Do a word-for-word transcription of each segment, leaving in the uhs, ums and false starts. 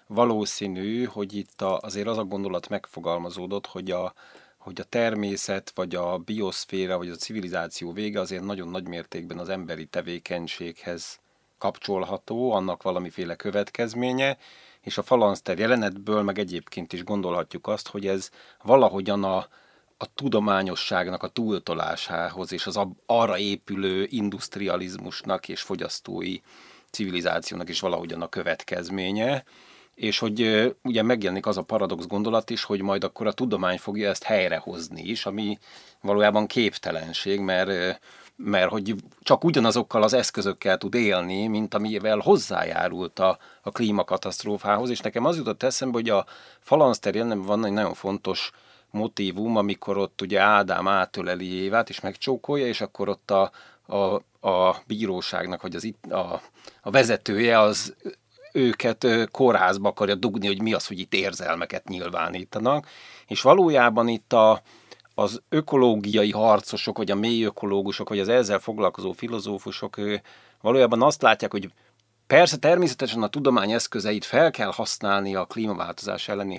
valószínű, hogy itt a, azért az a gondolat megfogalmazódott, hogy a, hogy a természet, vagy a bioszféra, vagy a civilizáció vége azért nagyon nagy mértékben az emberi tevékenységhez kapcsolható, annak valamiféle következménye, és a falanszter jelenetből meg egyébként is gondolhatjuk azt, hogy ez valahogyan a, a tudományosságnak a túltolásához és az arra épülő industrializmusnak és fogyasztói civilizációnak is valahogyan a következménye, és hogy ugye megjelenik az a paradox gondolat is, hogy majd akkor a tudomány fogja ezt helyrehozni is, ami valójában képtelenség, mert, mert hogy csak ugyanazokkal az eszközökkel tud élni, mint amivel hozzájárult a, a klímakatasztrófához, és nekem az jutott eszembe, hogy a falanszter jelenben van egy nagyon fontos motívum, amikor ott ugye Ádám átöleli Évát, és megcsókolja, és akkor ott a, a, a bíróságnak, vagy az itt, a, a vezetője az őket kórházba akarja dugni, hogy mi az, hogy itt érzelmeket nyilvánítanak, és valójában itt a, az ökológiai harcosok, vagy a mély ökológusok, vagy az ezzel foglalkozó filozófusok valójában azt látják, hogy persze természetesen a tudomány eszközeit fel kell használni a klímaváltozás elleni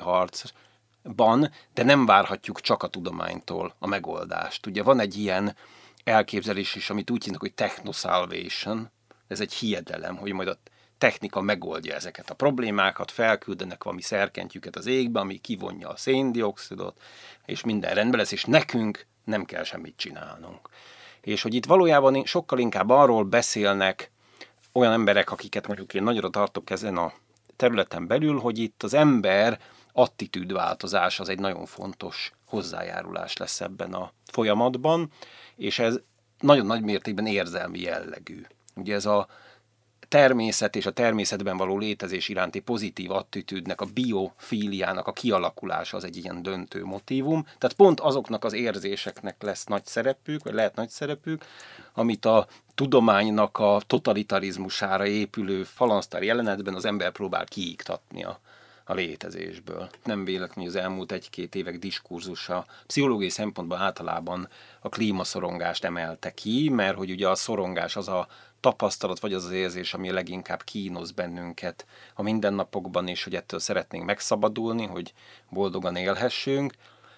harcban, de nem várhatjuk csak a tudománytól a megoldást. Ugye van egy ilyen elképzelés is, amit úgy hívnak, hogy technosalvation, ez egy hiedelem, hogy majd a technika megoldja ezeket a problémákat, felküldenek valami szerkentyűket az égbe, ami kivonja a széndioxidot, és minden rendben lesz, és nekünk nem kell semmit csinálnunk. És hogy itt valójában sokkal inkább arról beszélnek olyan emberek, akiket mondjuk én nagyra tartok ezen a területen belül, hogy itt az ember attitűdváltozás az egy nagyon fontos hozzájárulás lesz ebben a folyamatban, és ez nagyon nagy mértékben érzelmi jellegű. Ugye ez a természet és a természetben való létezés iránti pozitív attitűdnek, a biofíliának a kialakulása az egy ilyen döntő motívum. Tehát pont azoknak az érzéseknek lesz nagy szerepük, vagy lehet nagy szerepük, amit a tudománynak a totalitarizmusára épülő falansztár jelenetben az ember próbál kiiktatni a, a létezésből. Nem véletlenül az elmúlt egy-két évek diskurzusa pszichológiai szempontból általában a klímaszorongást emelte ki, mert hogy ugye a szorongás az a tapasztalat, vagy az az érzés, ami leginkább kínoz bennünket a mindennapokban, és hogy ettől szeretnénk megszabadulni, hogy boldogan élhessünk.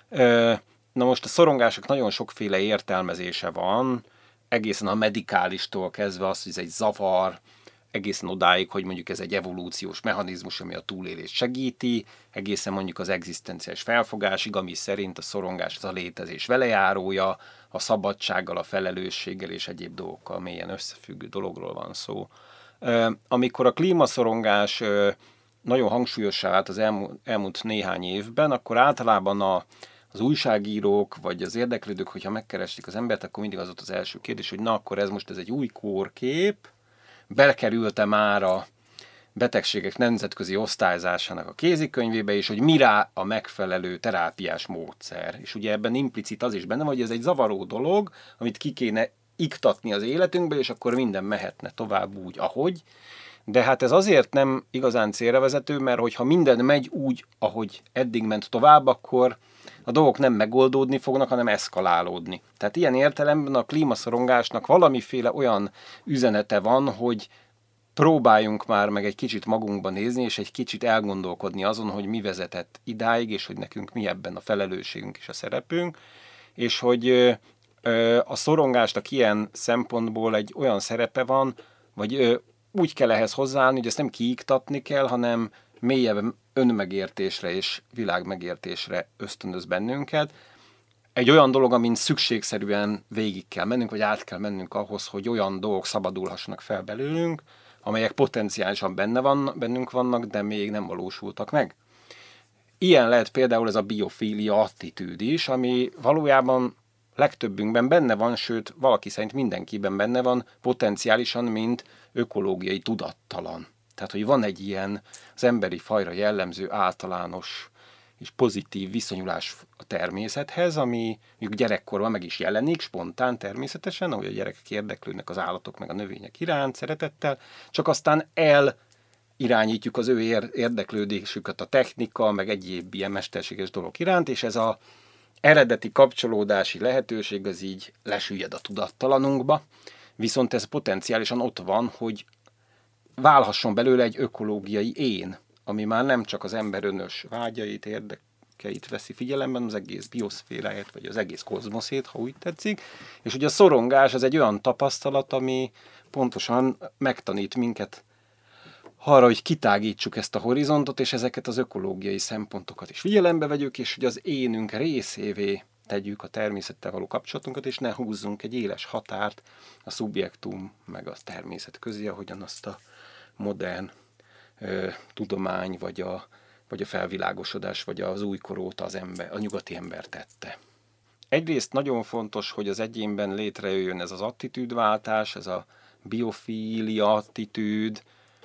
Na most a szorongások nagyon sokféle értelmezése van, egészen a medikálistól kezdve az, hogy ez egy zavar, egészen odáig, hogy mondjuk ez egy evolúciós mechanizmus, ami a túlélést segíti, egészen mondjuk az egzisztenciális felfogásig, ami szerint a szorongás az a létezés velejárója, a szabadsággal, a felelősséggel és egyéb dolgokkal mélyen összefüggő dologról van szó. Amikor a klímaszorongás nagyon hangsúlyossá vált az elmúlt, elmúlt néhány évben, akkor általában a, az újságírók, vagy az érdeklődők, hogyha megkeresték az embert, akkor mindig az volt az első kérdés, hogy na akkor ez most ez egy új kórkép, belekerült-e már a betegségek nemzetközi osztályzásának a kézikönyvébe, és hogy mire a megfelelő terápiás módszer. És ugye ebben implicit az is benne, hogy ez egy zavaró dolog, amit ki kéne iktatni az életünkbe, és akkor minden mehetne tovább úgy, ahogy. De hát ez azért nem igazán célra vezető, mert hogyha minden megy úgy, ahogy eddig ment tovább, akkor a dolgok nem megoldódni fognak, hanem eszkalálódni. Tehát ilyen értelemben a klímaszorongásnak valamiféle olyan üzenete van, hogy próbáljunk már meg egy kicsit magunkba nézni, és egy kicsit elgondolkodni azon, hogy mi vezetett idáig, és hogy nekünk mi ebben a felelősségünk és a szerepünk, és hogy a szorongásnak ilyen szempontból egy olyan szerepe van, vagy úgy kell ehhez hozzáállni, hogy ezt nem kiiktatni kell, hanem mélyebb önmegértésre és világmegértésre ösztönöz bennünket. Egy olyan dolog, amin szükségszerűen végig kell mennünk, vagy át kell mennünk ahhoz, hogy olyan dolgok szabadulhassanak fel belőlünk, amelyek potenciálisan benne van, bennünk vannak, de még nem valósultak meg. Ilyen lehet például ez a biofília attitűd is, ami valójában legtöbbünkben benne van, sőt, valaki szerint mindenkiben benne van, potenciálisan, mint ökológiai tudattalan. Tehát, hogy van egy ilyen az emberi fajra jellemző általános és pozitív viszonyulás a természethez, ami mondjuk gyerekkorban meg is jelenik, spontán természetesen, ahogy a gyerekek érdeklődnek az állatok meg a növények iránt, szeretettel, csak aztán elirányítjuk az ő érdeklődésüket a technika, meg egyéb ilyen mesterséges dolgok iránt, és ez az eredeti kapcsolódási lehetőség az így lesüllyed a tudattalanunkba, viszont ez potenciálisan ott van, hogy válhasson belőle egy ökológiai én, ami már nem csak az ember önös vágyait, érdekeit veszi figyelemben, az egész bioszféráját, vagy az egész kozmoszét, ha úgy tetszik. És ugye a szorongás az egy olyan tapasztalat, ami pontosan megtanít minket arra, hogy kitágítsuk ezt a horizontot, és ezeket az ökológiai szempontokat is figyelembe vegyük, és hogy az énünk részévé tegyük a természettel való kapcsolatunkat, és ne húzzunk egy éles határt a szubjektum meg a természet közé, ahogyan azt a modern ö, tudomány, vagy a, vagy a felvilágosodás, vagy az újkor óta az ember, a nyugati ember tette. Egyrészt nagyon fontos, hogy az egyénben létrejöjjön ez az attitűdváltás, ez a biofília attitűd,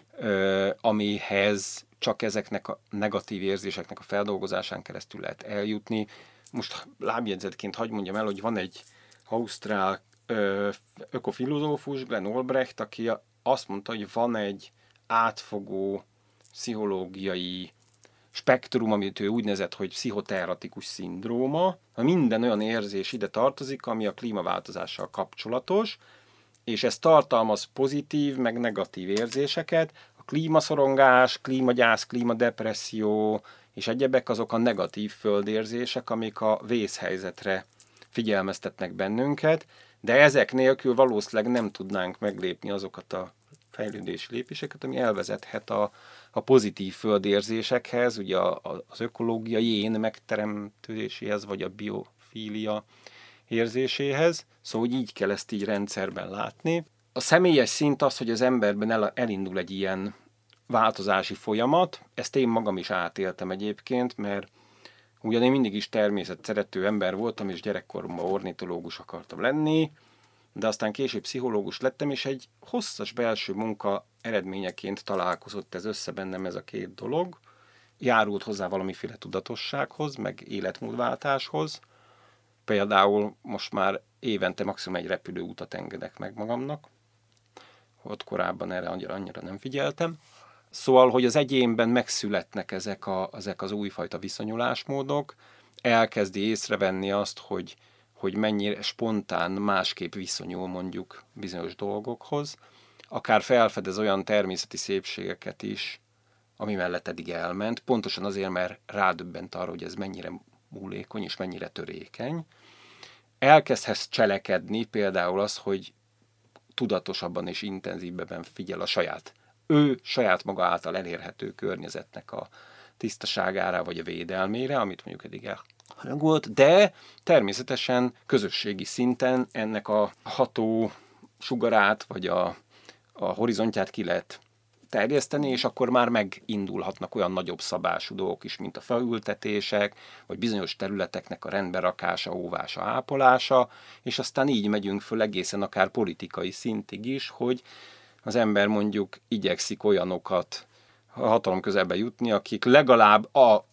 ö, amihez csak ezeknek a negatív érzéseknek a feldolgozásán keresztül lehet eljutni. Most lábjegyzetként hadd mondjam el, hogy van egy ausztrál ö, ökofilozófus, Glenn Albrecht, aki azt mondta, hogy van egy átfogó pszichológiai spektrum, amit ő úgy nevezett, hogy pszichoteratikus szindróma. Minden olyan érzés ide tartozik, ami a klímaváltozással kapcsolatos, és ez tartalmaz pozitív, meg negatív érzéseket. A klímaszorongás, klímagyász, klímadepresszió és egyebek azok a negatív földérzések, amik a vészhelyzetre figyelmeztetnek bennünket, de ezek nélkül valószínűleg nem tudnánk meglépni azokat a fejlődési lépéseket, ami elvezethet a, a pozitív földérzésekhez, ugye a, a, az ökológiai én megteremtéséhez, vagy a biofília érzéséhez. Szóval így kell ezt így rendszerben látni. A személyes szint az, hogy az emberben el, elindul egy ilyen változási folyamat. Ezt én magam is átéltem egyébként, mert ugyan én mindig is természet szerető ember voltam, és gyerekkoromban ornitológus akartam lenni, de aztán később pszichológus lettem, és egy hosszas belső munka eredményeként találkozott ez össze bennem ez a két dolog. Járult hozzá valamiféle tudatossághoz, meg életmódváltáshoz. Például most már évente maximum egy repülőutat engedek meg magamnak. Ott korábban erre annyira, annyira nem figyeltem. Szóval, hogy az egyénben megszületnek ezek, a, ezek az újfajta viszonyulásmódok, elkezdi észrevenni azt, hogy, hogy mennyire spontán másképp viszonyul mondjuk bizonyos dolgokhoz, akár felfedez olyan természeti szépségeket is, ami mellett eddig elment, pontosan azért, mert rádöbbent arra, hogy ez mennyire múlékony és mennyire törékeny. Elkezdhetsz cselekedni, például az, hogy tudatosabban és intenzívebben figyel a saját, ő saját maga által elérhető környezetnek a tisztaságára vagy a védelmére, amit mondjuk eddig elhanyagolt, de természetesen közösségi szinten ennek a ható sugarát vagy a, a horizontját ki lehet terjeszteni, és akkor már megindulhatnak olyan nagyobb szabású dolgok is, mint a faültetések, vagy bizonyos területeknek a rendberakása, óvása, ápolása, és aztán így megyünk föl egészen akár politikai szintig is, hogy az ember mondjuk igyekszik olyanokat a hatalom közelbe jutni, akik legalább a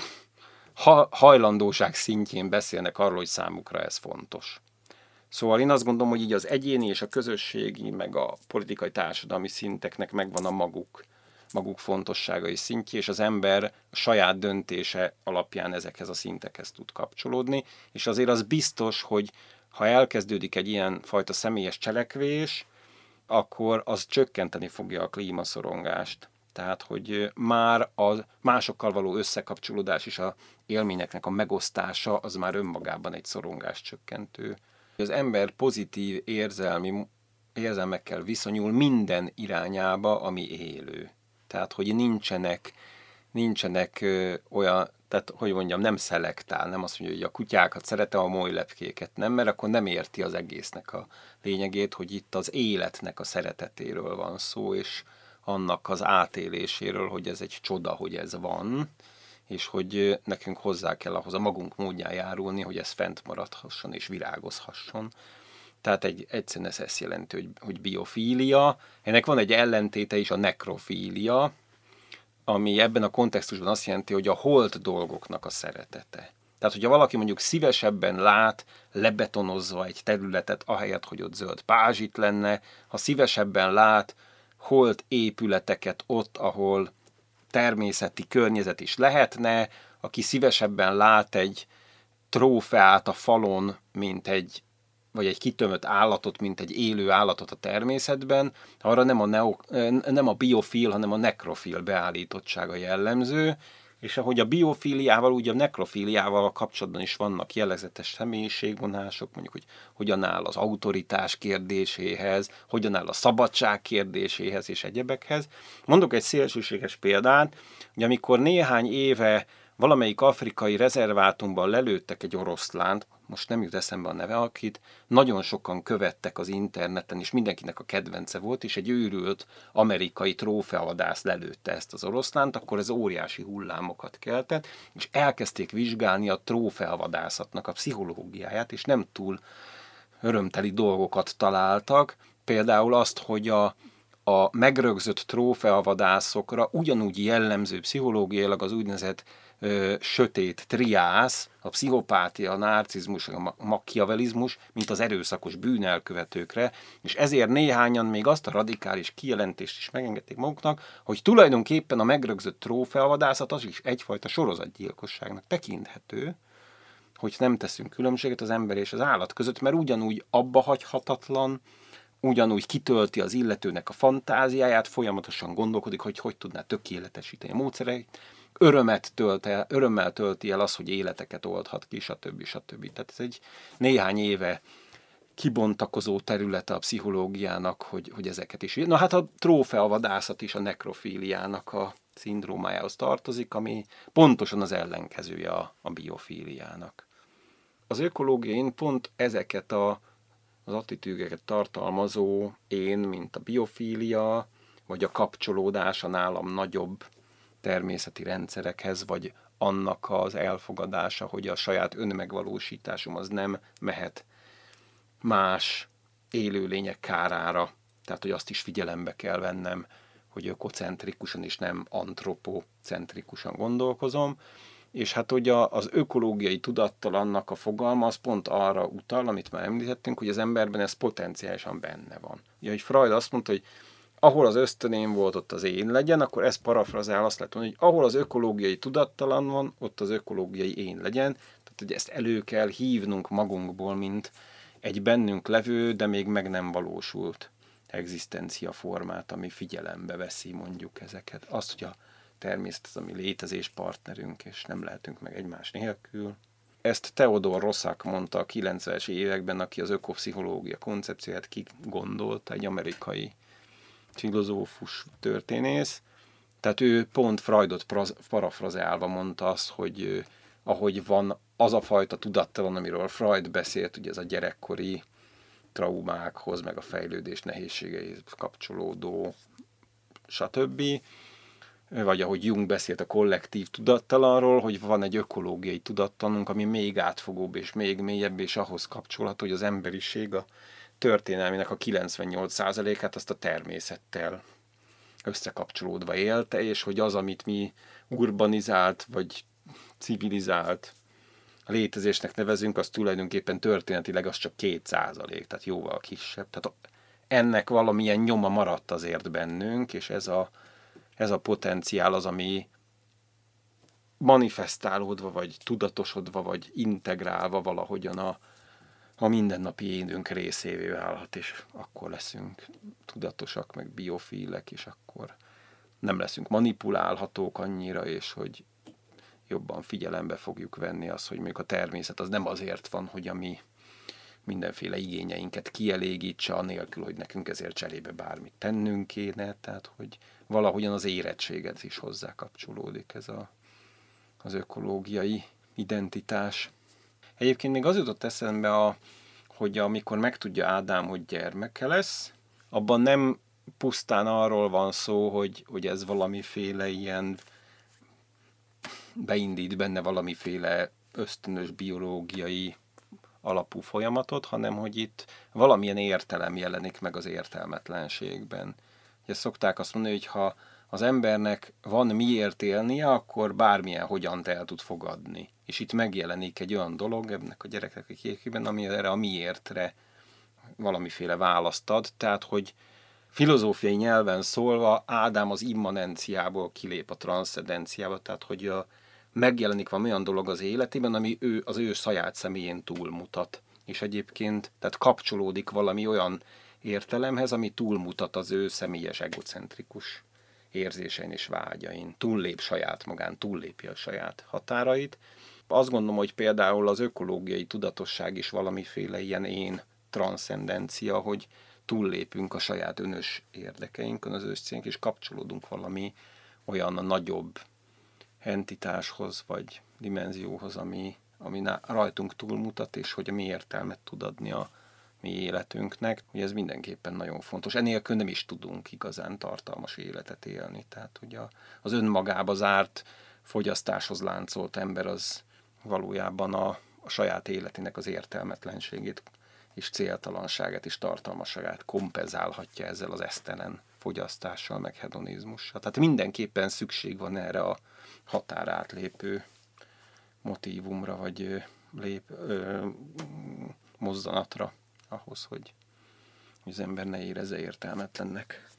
hajlandóság szintjén beszélnek arról, hogy számukra ez fontos. Szóval én azt gondolom, hogy így az egyéni és a közösségi, meg a politikai társadalmi szinteknek megvan a maguk, maguk fontossága és szintje, és az ember a saját döntése alapján ezekhez a szintekhez tud kapcsolódni, és azért az biztos, hogy ha elkezdődik egy ilyen fajta személyes cselekvés, akkor az csökkenteni fogja a klímaszorongást. Tehát, hogy már a másokkal való összekapcsolódás és a élményeknek a megosztása az már önmagában egy szorongás csökkentő. Az ember pozitív érzelmi, érzelmekkel viszonyul minden irányába, ami élő. Tehát, hogy nincsenek, nincsenek ö, olyan, tehát, hogy mondjam, nem szelektál, nem azt mondja, hogy a kutyákat szeretem, a molylepkéket nem, mert akkor nem érti az egésznek a lényegét, hogy itt az életnek a szeretetéről van szó, és annak az átéléséről, hogy ez egy csoda, hogy ez van, és hogy nekünk hozzá kell ahhoz a magunk módján járulni, hogy ez fent maradhasson és virágozhasson. Tehát egy, egyszerűen ez ezt jelenti, hogy, hogy biofília. Ennek van egy ellentéte is, a nekrofília, ami ebben a kontextusban azt jelenti, hogy a holt dolgoknak a szeretete. Tehát, hogyha valaki mondjuk szívesebben lát lebetonozva egy területet, ahelyett, hogy ott zöld pázsit lenne, ha szívesebben lát holt épületeket ott, ahol természeti környezet is lehetne, aki szívesebben lát egy trófeát a falon, mint egy vagy egy kitömött állatot, mint egy élő állatot a természetben, arra nem a, neo, nem a biofil, hanem a nekrofil beállítottsága jellemző, és ahogy a biofíliával, úgy a nekrofíliával kapcsolatban is vannak jellegzetes személyiségvonások, mondjuk, hogy hogyan áll az autoritás kérdéséhez, hogyan áll a szabadság kérdéséhez és egyebekhez. Mondok egy szélsőséges példát, hogy amikor néhány éve valamelyik afrikai rezervátumban lelőttek egy oroszlánt, most nem jut eszembe a neve, akit nagyon sokan követtek az interneten, és mindenkinek a kedvence volt, és egy őrült amerikai trófeavadász lelőtte ezt az oroszlánt, akkor ez óriási hullámokat keltett, és elkezdték vizsgálni a trófeavadászatnak a pszichológiáját, és nem túl örömteli dolgokat találtak, például azt, hogy a a megrögzött trófeavadászokra ugyanúgy jellemző pszichológiailag az úgynevezett ö, sötét triász, a pszichopátia, a narcizmus, a machiavellizmus, mint az erőszakos bűnelkövetőkre, és ezért néhányan még azt a radikális kijelentést is megengedték maguknak, hogy tulajdonképpen a megrögzött trófeavadászat az is egyfajta sorozatgyilkosságnak tekinthető, hogy nem teszünk különbséget az ember és az állat között, mert ugyanúgy abbahagyhatatlan, ugyanúgy kitölti az illetőnek a fantáziáját, folyamatosan gondolkodik, hogy hogy tudná tökéletesíteni a módszereit, örömet tölt el, örömmel tölti el az, hogy életeket oldhat ki, stb. stb. Tehát ez egy néhány éve kibontakozó területe a pszichológiának, hogy, hogy ezeket is. Na hát a trófeavadászat is a nekrofíliának a szindrómájához tartozik, ami pontosan az ellenkezője a, a biofíliának. Az ökológiai pont ezeket a az attitűdeket tartalmazó én, mint a biofília, vagy a kapcsolódás a nálam nagyobb természeti rendszerekhez, vagy annak az elfogadása, hogy a saját önmegvalósításom az nem mehet más élőlények kárára. Tehát, hogy azt is figyelembe kell vennem, hogy ökocentrikusan és nem antropocentrikusan gondolkozom. És hát ugye az ökológiai tudattalannak a fogalma az pont arra utal, amit már említettünk, hogy az emberben ez potenciálisan benne van. Ugye, hogy Freud azt mondta, hogy ahol az ösztöném volt, ott az én legyen, akkor ez parafrazál azt lehet mondani, hogy ahol az ökológiai tudattalan van, ott az ökológiai én legyen. Tehát, hogy ezt elő kell hívnunk magunkból, mint egy bennünk levő, de még meg nem valósult egzisztencia formát, ami figyelembe veszi mondjuk ezeket. Azt, hogy a természet az, ami létezés partnerünk, és nem lehetünk meg egymás nélkül. Ezt Theodor Roszak mondta a kilencvenes években, aki az ökopszichológia koncepcióját kigondolta, egy amerikai filozófus történész. Tehát ő pont Freudot parafrazálva mondta azt, hogy ahogy van az a fajta tudattalan, amiről Freud beszélt, ugye ez a gyerekkori traumákhoz, meg a fejlődés nehézségeihez kapcsolódó, stb., vagy ahogy Jung beszélt a kollektív tudattalanról, hogy van egy ökológiai tudattalunk, ami még átfogóbb és még mélyebb, és ahhoz kapcsolható, hogy az emberiség a történelmének a kilencvennyolc százalékát azt a természettel összekapcsolódva élte, és hogy az, amit mi urbanizált vagy civilizált létezésnek nevezünk, az tulajdonképpen történetileg az csak két százalék, tehát jóval kisebb. Tehát ennek valamilyen nyoma maradt azért bennünk, és ez a Ez a potenciál az, ami manifestálódva, vagy tudatosodva, vagy integrálva valahogyan a, a mindennapi énünk részévé válhat, és akkor leszünk tudatosak, meg biofílek, és akkor nem leszünk manipulálhatók annyira, és hogy jobban figyelembe fogjuk venni azt, hogy mondjuk a természet az nem azért van, hogy a mi mindenféle igényeinket kielégítse, anélkül, hogy nekünk ezért cserébe bármit tennünk kéne, tehát hogy valahogyan az érettséget is hozzá kapcsolódik ez a, az ökológiai identitás. Egyébként még az jutott eszembe, a, hogy amikor megtudja Ádám, hogy gyermeke lesz, abban nem pusztán arról van szó, hogy, hogy ez valamiféle ilyen beindít benne valamiféle ösztönös biológiai alapú folyamatot, hanem hogy itt valamilyen értelem jelenik meg az értelmetlenségben. Ugye szokták azt mondani, hogy ha az embernek van miért élnie, akkor bármilyen hogyan el tud fogadni. És itt megjelenik egy olyan dolog ennek a gyereknek a képében, ami erre a miértre valamiféle választ ad, tehát hogy filozófiai nyelven szólva Ádám az immanenciából kilép a transzcendenciába, tehát hogy a megjelenik valami olyan dolog az életében, ami ő, az ő saját személyén túlmutat. és egyébként tehát kapcsolódik valami olyan értelemhez, ami túlmutat az ő személyes egocentrikus érzésein és vágyain, túllép saját magán, túllépi a saját határait. Azt gondolom, hogy például az ökológiai tudatosság is valamiféle ilyen én transzcendencia, hogy túllépünk a saját önös érdekeinkön, az őszcénk, és kapcsolódunk valami olyan nagyobb entitáshoz, vagy dimenzióhoz, ami, ami rajtunk túlmutat, és hogy a mi értelmet tud adni a mi életünknek. Ugye ez mindenképpen nagyon fontos. Enélkül nem is tudunk igazán tartalmas életet élni. Tehát ugye az önmagába zárt, fogyasztáshoz láncolt ember az valójában a, a saját életének az értelmetlenségét és céltalanságát és tartalmasságát kompenzálhatja ezzel az esztelen fogyasztással, meg hedonizmussal. Tehát mindenképpen szükség van erre a határátlépő motívumra, vagy lép, ö, mozzanatra ahhoz, hogy az ember ne érezze értelmetlennek